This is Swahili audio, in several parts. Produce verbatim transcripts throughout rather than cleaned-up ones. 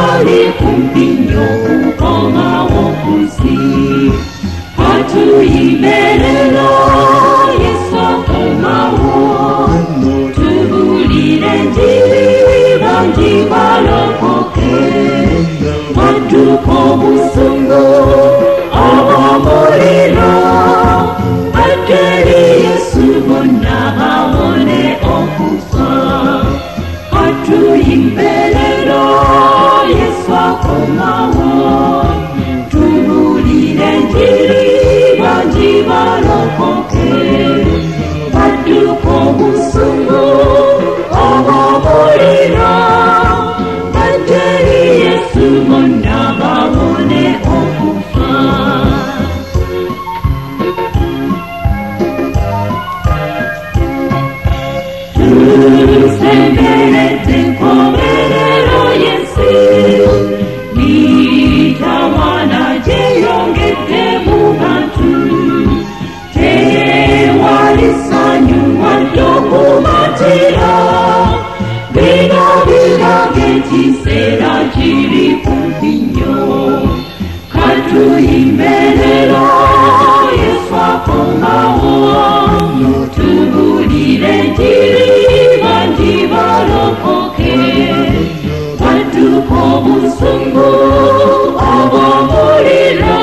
jali kumpinyo ukoma wokusi hatu imerelo Yesu akomawo tubulire njiri banji balokoke matuko busungu abamuliro bateri Yesu bonna babone okufa hatu imerelo Yesu akomawo tubulire njiri banji balokoke matuko busungu abamuliro bateri Yesu bonna babone okufa tusemberete komerero Yesu nitawana jeyongete mu bantu tewalisanyu wandokumatira bino biragetisera kiri kumpinyo katuyimerero Yesu akomawo tubulire njiri banji balokoke batuko busungu abamuliro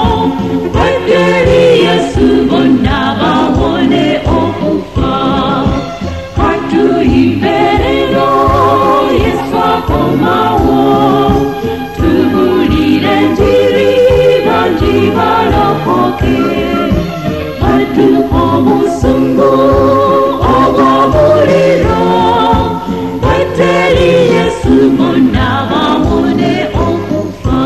bateri Yesu bonna babone okufa katuyimerero Yesu akomawo tubulire njiri banji balokoke batuko busungu abamuliro bateri Yesu bonna babone okufa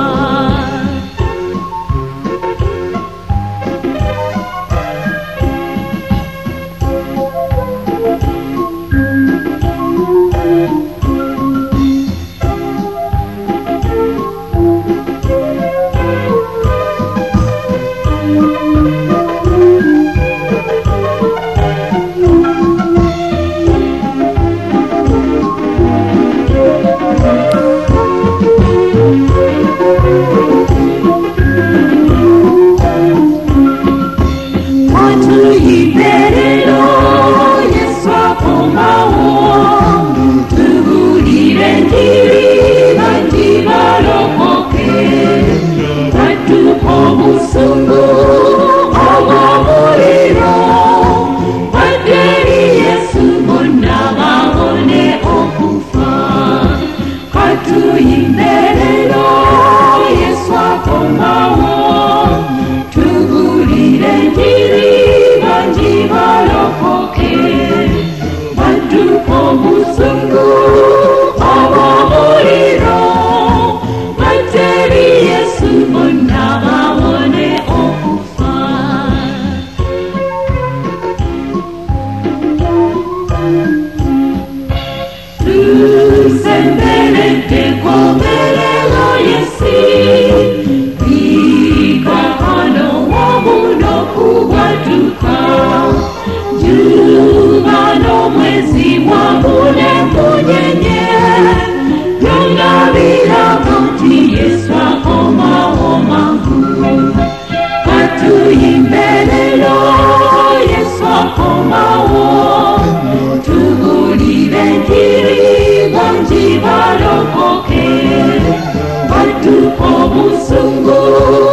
Balokoke, batuko busungu